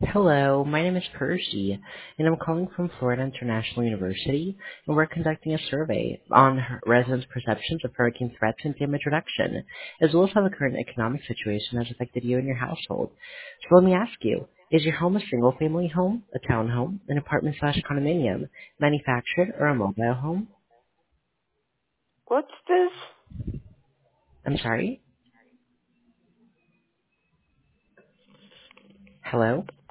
Hello, my name is Percy, and I'm calling from Florida International University, and we're conducting a survey on residents' perceptions of hurricane threats and damage reduction, as well as how the current economic situation has affected you and your household. So let me ask you, is your home a single-family home, a townhome, an apartment/condominium, manufactured, or a mobile home? What's this? I'm sorry? Hello?